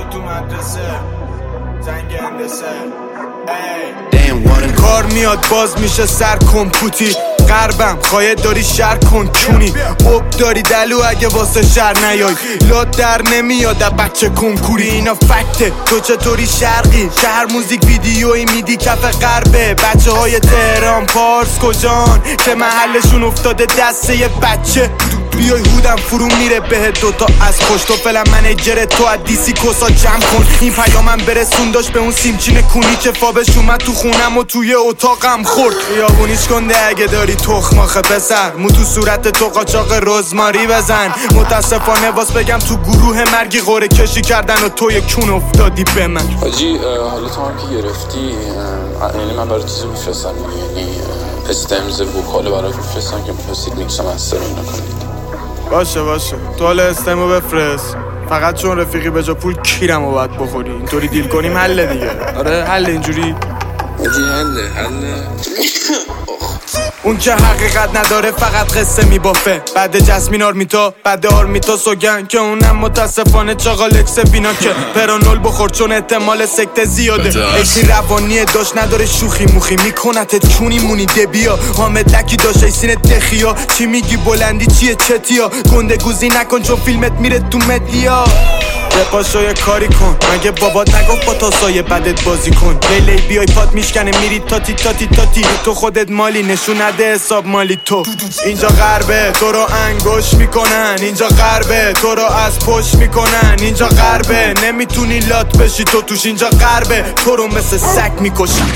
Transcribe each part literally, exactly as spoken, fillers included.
تو مدرسه زنگ هندسه کار میاد باز میشه سر کمپوتی غربم خواهد داری شهر کن چونی اوب داری دلو اگه واسه شهر نیای لاد در نمیاد بچه کنکوری اینا فکته تو چطوری شرقی شهر موزیک ویدیویی میدی کف غربه بچه های تهران پارس کجان که محلشون افتاده دسته یه بچه بیای هودم فرو میره بهت دوتا از پشت و فعلا منیجر تو از دیسی کسا جمع کن این پیامم برسون داشت به اون سیمچین کونی که فابش اومد تو خونم و توی اتاقم خورد یابونیش کنده اگه داری تخماخه پسر مو تو صورت تو قاچاق رزماری بزن متاسفانه واس بگم تو گروه مرگی قره کشی کردن و توی کون افتادی به من حاجی حالا تو هم که گرفتی یعنی من برای چیزی میفرستم یعنی استمز وکاله برای میفرستم که میفرستید میکسم از سرون نکنید باشه باشه تو حالا استمو بفرست فقط چون رفیقی به جا پول کیرمو باید بخوری اینطوری دیل کنیم حله دیگه آره حله اینجوری حاجی حله حله اون که حقیقت نداره فقط قصه میبافه بعد جسمین آرمیتا بعد آرمیتا سوگن که اونم متاسفانه چاقال اکس بینا که پرانول بخور چون احتمال سکته زیاده ایسی روانیه داشت نداره شوخی موخی میکنتت چونی مونی دبیا حامدکی داشت ایسین دخیا چی میگی بلندی چیه چتیا گنده گوزی نکن چون فیلمت میره تو مدیا پاشو یه کاری کن مگه بابات نگفت با تاسای بدت بازی کن لیلی بیای پات میشکنه میری تاتی تاتی تاتی تو خودت مالی نشون نده حساب مالی تو اینجا غربه تو رو انگوش میکنن اینجا غربه تو رو از پشت میکنن اینجا غربه نمیتونی لات بشی تو توش اینجا غربه تو رو مثل سگ میکشن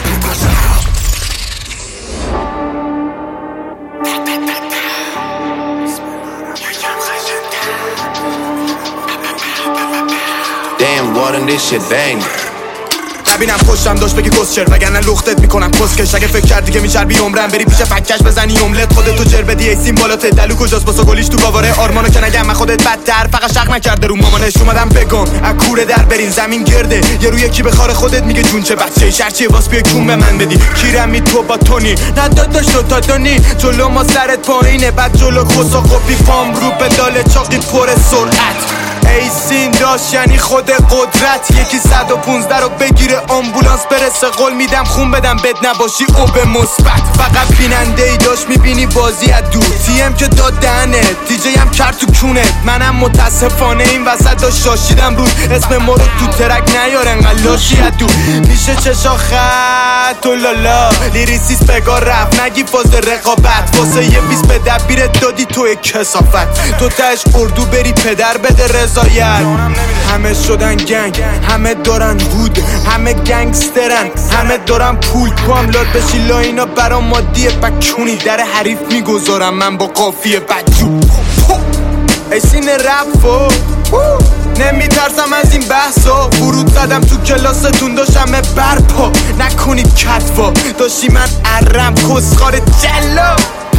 Damn, what in this shit bang نبینم پشتم داشت بگی کسچر وگرنه لختت میکنم کسکش اگه فکر کردی که میچربی عمرم بری پیش فکش بزنی املت خودتو جر بدی ایسیم بالاته دلو کجاست باسا گلیش تو باواره آرمانو که نگم من خودت بدتر فقط شق نکرده رو مامانش اومدم بگم اکوره در برین زمین گرده یه رو یکی به خار خودت میگه جون چه بچه شرچیه واس بیای کون به من بدی کیرمی تو با تونی نداداش تو تا دونی جلو ما سرت پایینه بعد جلو خسا قپی پام رو پدال چاقی پر سرعت ایسین داشت یعنی خود قدرت یکی صد و پونزده رو بگیره آمبولانس برسه قول میدم خون بدم بد نباشی او به مثبت فقط بیننده ای داشت میبینی بازی از دور تی ام که داد دهنت دیجی هم کرد تو کونت منم متاسفانه این وسط داشت شاشیدم روز اسم ما رو تو ترک نیارن قلاشی از دور میشه چشا خط و لالا لیریسیس بگار رفت نگی فاز رقابت واسه یه بیس به دبیرت دادی توی کسافت تو تش اردو بری پدر بده رضایت همه شدن گنگ همه دارن بود همه گنگسترن همه دارن پول تو هم لاد بشی لاینا برا مادیه بکونی در حریف میگذارم من با قافیه بدجو ایسین رفو نمیترسم از این بحثا فرود زدم تو کلاستون داشتم برپا نکنید کتوا داشتی من عرم کسخار جلا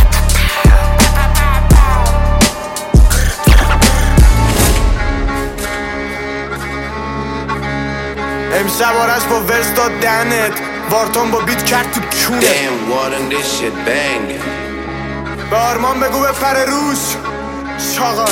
امشب آرش با ورس داد دهنت وارتان با بیت کرد تو کونه Damn, what in this shit bang به آرمان بگو بپره روش شاغال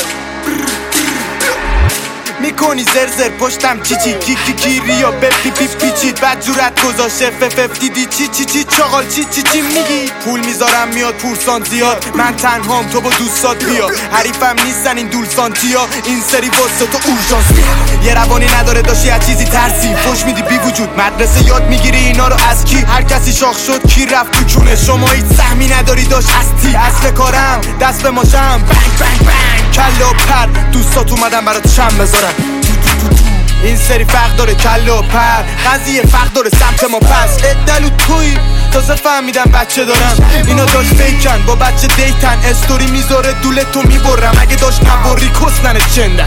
میکنی زرزر پشتم چی چی کی کی کی ریا به پی پی پیچید بعد جورت گذاشته فف دیدی چی چی چی چاقال چی چی چی میگی پول میذارم میاد پورسان زیاد من تنهام تو با دوستات بیا حریفم نیستن این دول سانتیا این سری واسه تو اورژانس میاد یه روانی نداره داشتی از چیزی ترسی فوش میدی بی وجود مدرسه یاد میگیری اینا رو از کی هر کسی شاخ شد کی رفت تو چونه شما هیچ سهمی نداری داشت هستی اصل کارم دست به ماشم بنگ بنگ بنگ کلا پر دوستات اومدن برات شم بذارن این سری فرق داره کلا و پر قضیه فرق داره سمت ما پس ادلو توی تازه فهمیدم بچه دارم اینا داشت فیکن با بچه دیتن استوری میذاره دوله تو میبرم اگه داشت نبری کسنن چندن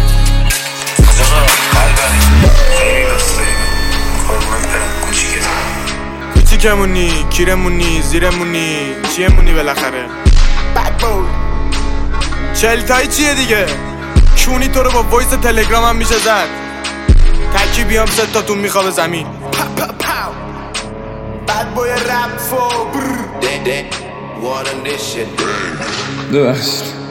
کوچیکمونی کیرمونی زیرمونی چیمونی بالاخره چلتایی چیه دیگه کونی تو رو با وایس تلگرام هم میشه زد تکی بیام ست تاتون میخوابه زمین بد بوی رپ فو Damn, damn, what in this shit bang ببخشید